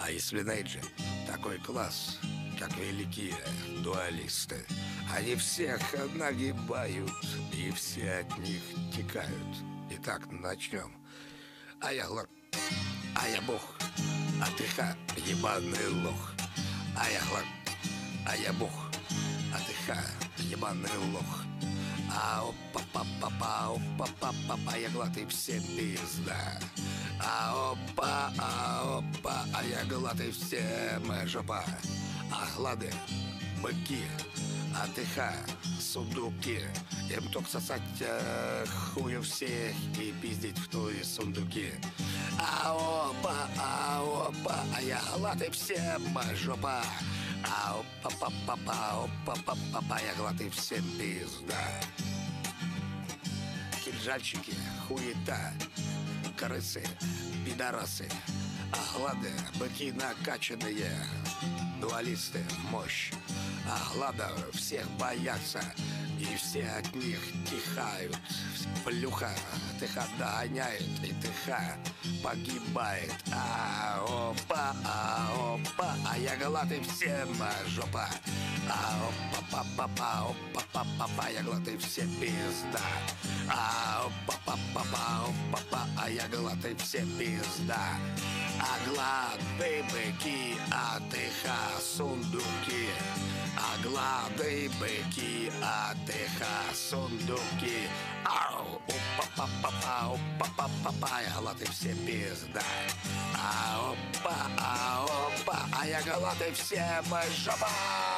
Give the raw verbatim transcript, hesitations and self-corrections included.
А если Нейджи такой класс, как великие дуалисты, они всех нагибают, и все от них текают. Итак, начнем. А я глор, а я бог, а ты ха, ебаный лох. А я глор, а я бог, а ты ха, ебаный лох. А опа-па-па-па, опа-па-па-па, я глотый все пизда. А опа, а опа, а я глотый все моя жопа. А глады, быки, а ты ха, сундуки. Им только сосать э, хую всех и пиздить в твои сундуки. А опа, а опа, а я глотый все моя жопа. А опа-па-па-па, опа-па-па-па, я глотый всем пизда. Кинжальчики, хуета, крысы, пидорасы, охлады, быки накачанные, дуалисты, мощь. Охлада всех боятся, и все от них тихают. Плюха тыха догоняет, и тыха погибает. А опа, а опа, а я глотый всем жопа. А опа-па-па-па, опа-па-па-па, я глотый все пизда. А опа-па-па-па, опа-па, а я глотый все пизда. А глады быки, а тыха сундуки. А глады быки, а тыха сундуки. Ау, опа-па-па-па, опа-па-па-па, я глотый все пизда. А опа, а опа, а я глотый всем жопа.